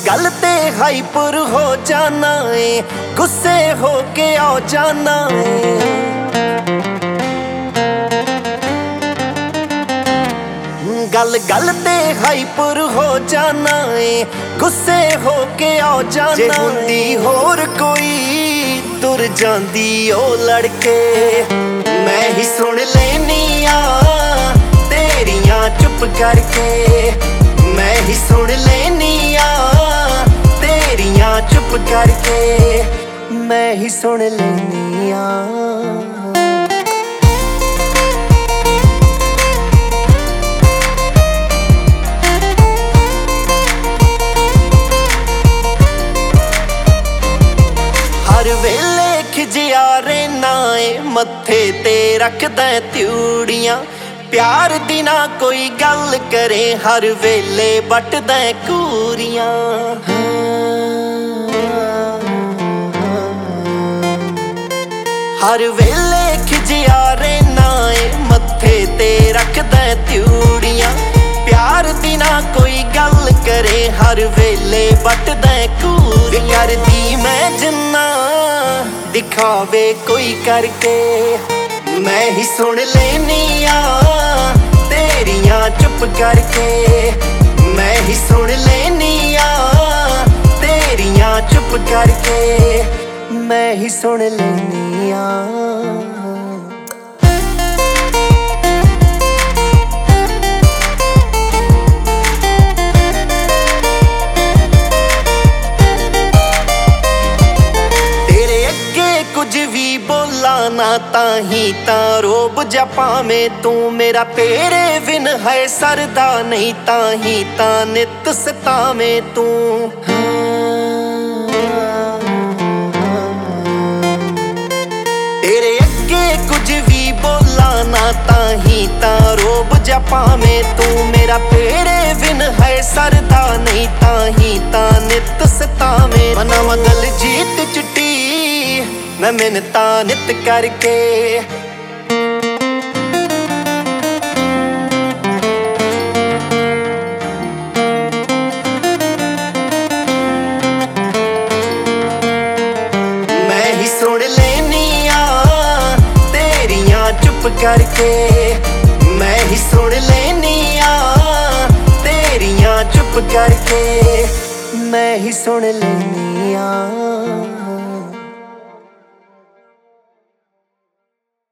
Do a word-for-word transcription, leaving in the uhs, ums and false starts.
गल ते हाइपर हो जाना है, गुस्से हो के आ जाना है। गल गल ते हाइपर हो जाना है, गुस्से हो के आ जाना। जे हुंदी होर कोई तुर जांदी ओ लड़के, मैं ही सुन लेनी आ तेरियां चुप करके। मैं ही सुन लेनी आ तेरियां चुप करके, मैं ही सुन लेनी आ। हर वेले खिजिया रहना है, मत्थे ते रखदा त्यूड़ियां। प्यार दी ना कोई गल करे, हर वेले बटदा कूरियां। हर वेले खिजिया रहना है, मत्थे ते रखदा त्यूड़ियां। प्यार दी ना कोई गल करे, हर वेले बटदा कूरियां। करदी मैं जिन्ना दिखावे कोई करके, मैं ही सुन लेनी आ तेरियां चुप करके। मैं ही सुन लेनी आ तेरियां चुप करके, मैं ही सुन लेनी आ। कुछ भी बोला ना ताही ता रोब जा पावें तू मेरा, तेरे बिन है सरदा नहीं ताही ता नित सतावें तू। तेरे अगे कुछ भी बोला ना ताही ता रोब जा पावें तू मेरा, तेरे बिन है सरदा नहीं ताही ता नित सतावें। मना मगल जीत चुटी मैं मिन्नता नित करके। मैं ही सुन लेनी आ तेरियां चुप करके। मैं ही सुन लेनी आ तेरियां चुप करके, मैं ही सुन लेनी आ।